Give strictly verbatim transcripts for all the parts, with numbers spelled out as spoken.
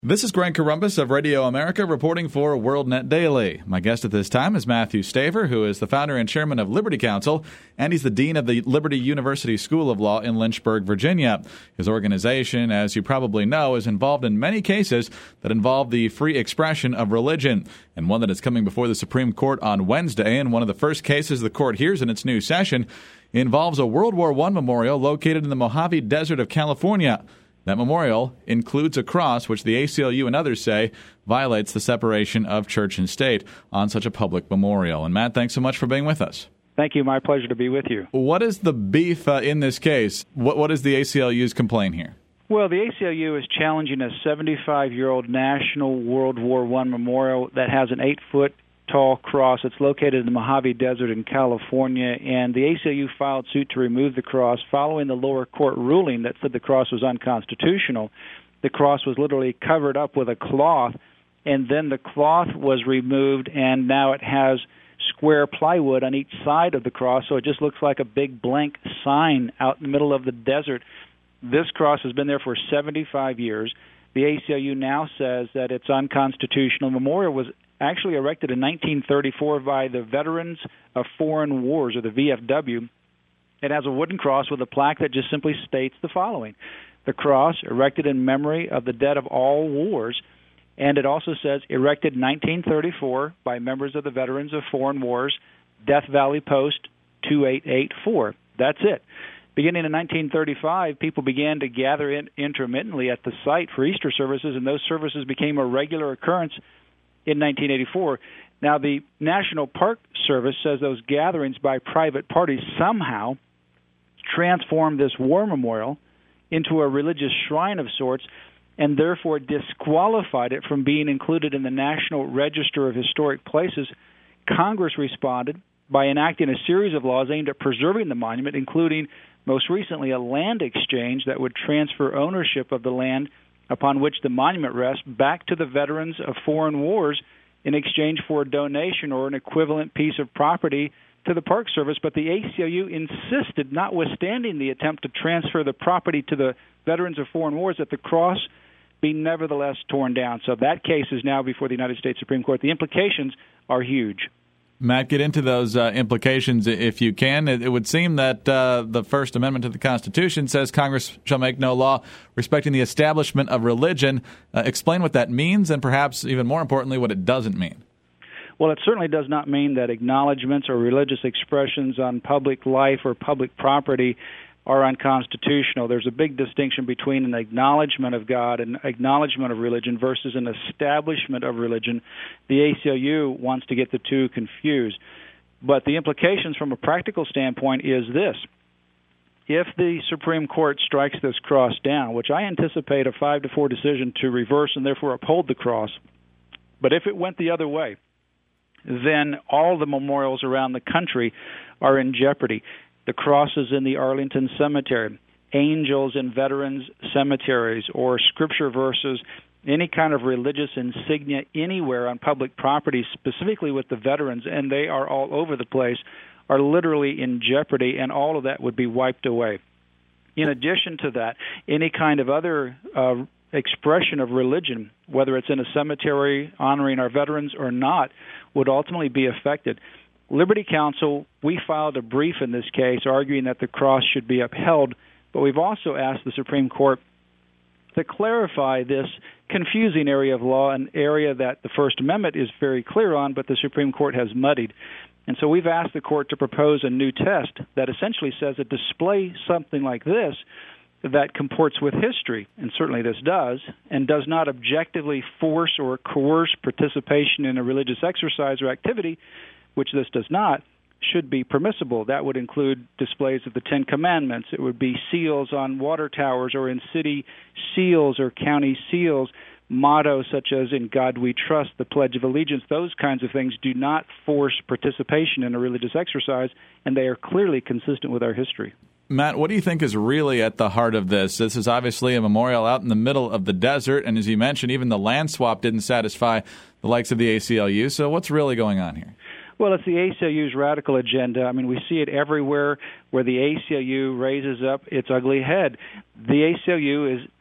This is Grant Corombos of Radio America reporting for WorldNet Daily. My guest at this time is Matthew Staver, who is the founder and chairman of Liberty Counsel, and he's the dean of the Liberty University School of Law in Lynchburg, Virginia. His organization, as you probably know, is involved in many cases that involve the free expression of religion, and one that is coming before the Supreme Court on Wednesday. And one of the first cases the court hears in its new session involves a World War One memorial located in the Mojave Desert of California. That memorial includes a cross, which the A C L U and others say violates the separation of church and state on such a public memorial. And Matt, thanks so much for being with us. Thank you. My pleasure to be with you. What is the beef uh, in this case? What, what is the A C L U's complaint here? Well, the A C L U is challenging a seventy-five-year-old National World War One memorial that has an eight-foot tall cross. It's located in the Mojave Desert in California, and the A C L U filed suit to remove the cross following the lower court ruling that said the cross was unconstitutional. The cross was literally covered up with a cloth, and then the cloth was removed, and now it has square plywood on each side of the cross, so it just looks like a big blank sign out in the middle of the desert. This cross has been there for seventy-five years. The A C L U now says that it's unconstitutional. The memorial was actually erected in nineteen thirty-four by the Veterans of Foreign Wars, or the V F W. It has a wooden cross with a plaque that just simply states the following: the cross erected in memory of the dead of all wars, and it also says erected nineteen thirty-four by members of the Veterans of Foreign Wars, Death Valley Post two eight eight four. That's it. Beginning in nineteen thirty-five, people began to gather in intermittently at the site for Easter services, and those services became a regular occurrence in nineteen eighty-four. Now, the National Park Service says those gatherings by private parties somehow transformed this war memorial into a religious shrine of sorts and therefore disqualified it from being included in the National Register of Historic Places. Congress responded by enacting a series of laws aimed at preserving the monument, including, most recently, a land exchange that would transfer ownership of the land upon which the monument rests back to the Veterans of Foreign Wars in exchange for a donation or an equivalent piece of property to the Park Service. But the A C L U insisted, notwithstanding the attempt to transfer the property to the Veterans of Foreign Wars, that the cross be nevertheless torn down. So that case is now before the United States Supreme Court. The implications are huge. Matt, get into those uh, implications if you can. It, it would seem that uh, the First Amendment to the Constitution says Congress shall make no law respecting the establishment of religion. Uh, explain what that means, and perhaps even more importantly, what it doesn't mean. Well, it certainly does not mean that acknowledgments or religious expressions on public life or public property are unconstitutional. There's a big distinction between an acknowledgment of God and acknowledgment of religion versus an establishment of religion. The A C L U wants to get the two confused. But the implications from a practical standpoint is this. If the Supreme Court strikes this cross down, which I anticipate a five to four decision to reverse and therefore uphold the cross, but if it went the other way, then all the memorials around the country are in jeopardy. The crosses in the Arlington Cemetery, angels in veterans' cemeteries, or scripture verses, any kind of religious insignia anywhere on public property, specifically with the veterans, and they are all over the place, are literally in jeopardy, and all of that would be wiped away. In addition to that, any kind of other uh, expression of religion, whether it's in a cemetery honoring our veterans or not, would ultimately be affected. Liberty Counsel, we filed a brief in this case arguing that the cross should be upheld, but we've also asked the Supreme Court to clarify this confusing area of law, an area that the First Amendment is very clear on, but the Supreme Court has muddied. And so we've asked the court to propose a new test that essentially says a display something like this that comports with history, and certainly this does, and does not objectively force or coerce participation in a religious exercise or activity, which this does not, should be permissible. That would include displays of the Ten Commandments. It would be seals on water towers or in city seals or county seals, mottos such as "In God We Trust," the Pledge of Allegiance. Those kinds of things do not force participation in a religious exercise, and they are clearly consistent with our history. Matt, what do you think is really at the heart of this? This is obviously a memorial out in the middle of the desert, and as you mentioned, even the land swap didn't satisfy the likes of the A C L U. So what's really going on here? Well, it's the A C L U's radical agenda. I mean, we see it everywhere where the A C L U raises up its ugly head. The A C L U is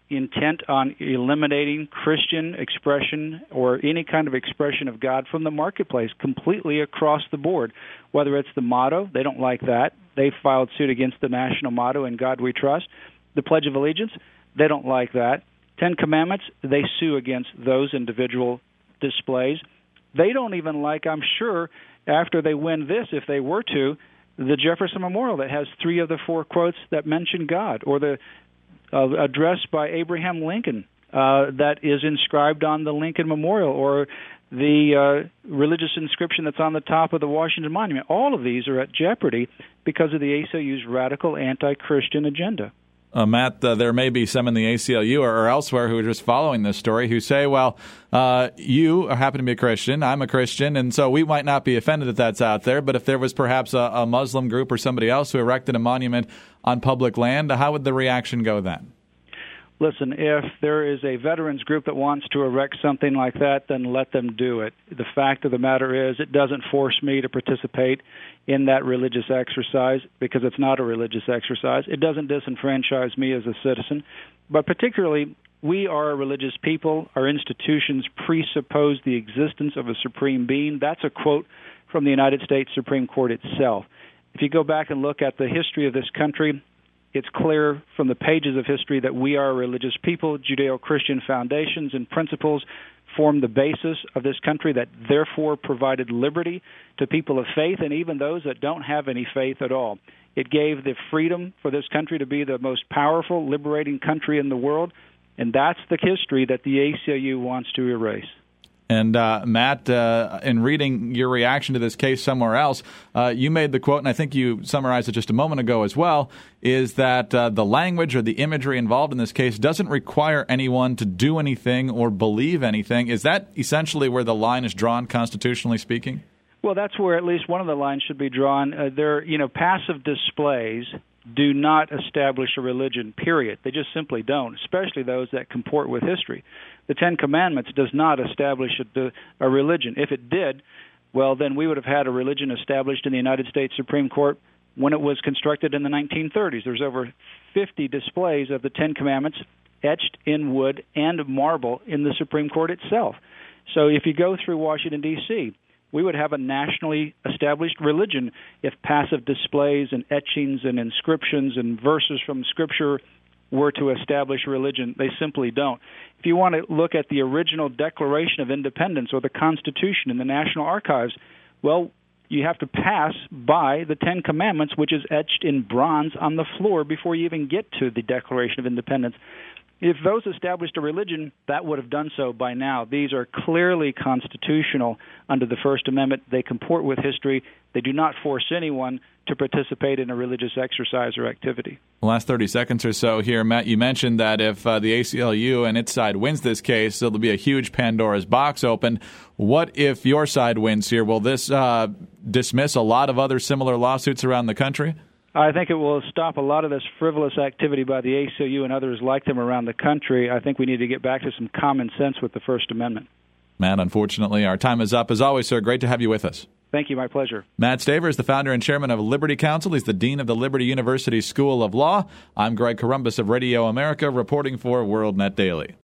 intent on eliminating Christian expression or any kind of expression of God from the marketplace completely across the board. Whether it's the motto, they don't like that. They filed suit against the national motto, "In God We Trust." The Pledge of Allegiance, they don't like that. Ten Commandments, they sue against those individual displays. They don't even like, I'm sure, after they win this, if they were to, the Jefferson Memorial that has three of the four quotes that mention God, or the uh, address by Abraham Lincoln uh, that is inscribed on the Lincoln Memorial, or the uh, religious inscription that's on the top of the Washington Monument. All of these are at jeopardy because of the A C L U's radical anti-Christian agenda. Uh, Matt, uh, there may be some in the A C L U or, or elsewhere who are just following this story who say, well, uh, you happen to be a Christian, I'm a Christian, and so we might not be offended that that's out there, but if there was perhaps a, a Muslim group or somebody else who erected a monument on public land, how would the reaction go then? Listen, if there is a veterans group that wants to erect something like that, then let them do it. The fact of the matter is it doesn't force me to participate in that religious exercise because it's not a religious exercise. It doesn't disenfranchise me as a citizen. But particularly, we are a religious people. Our institutions presuppose the existence of a supreme being. That's a quote from the United States Supreme Court itself. If you go back and look at the history of this country, it's clear from the pages of history that we are a religious people. Judeo-Christian foundations and principles form the basis of this country that therefore provided liberty to people of faith and even those that don't have any faith at all. It gave the freedom for this country to be the most powerful, liberating country in the world, and that's the history that the A C L U wants to erase. And uh, Matt, uh, in reading your reaction to this case somewhere else, uh, you made the quote, and I think you summarized it just a moment ago as well, is that uh, the language or the imagery involved in this case doesn't require anyone to do anything or believe anything. Is that essentially where the line is drawn, constitutionally speaking? Well, that's where at least one of the lines should be drawn. Uh, there, you know, passive displays do not establish a religion, period. They just simply don't, especially those that comport with history. The Ten Commandments does not establish a, a religion. If it did, well, then we would have had a religion established in the United States Supreme Court when it was constructed in the nineteen thirties. There's over fifty displays of the Ten Commandments etched in wood and marble in the Supreme Court itself. So if you go through Washington, D C, we would have a nationally established religion if passive displays and etchings and inscriptions and verses from Scripture were to establish religion. They simply don't. If you want to look at the original Declaration of Independence or the Constitution in the National Archives, well, you have to pass by the Ten Commandments, which is etched in bronze on the floor before you even get to the Declaration of Independence. If those established a religion, that would have done so by now. These are clearly constitutional under the First Amendment. They comport with history. They do not force anyone to participate in a religious exercise or activity. The last thirty seconds or so here, Matt, you mentioned that if uh, the A C L U and its side wins this case, there'll be a huge Pandora's box open. What if your side wins here? Will this uh, dismiss a lot of other similar lawsuits around the country? I think it will stop a lot of this frivolous activity by the A C L U and others like them around the country. I think we need to get back to some common sense with the First Amendment. Matt, unfortunately, our time is up. As always, sir, great to have you with us. Thank you. My pleasure. Matt Staver is the founder and chairman of Liberty Counsel. He's the dean of the Liberty University School of Law. I'm Greg Corombos of Radio America, reporting for WorldNet Daily.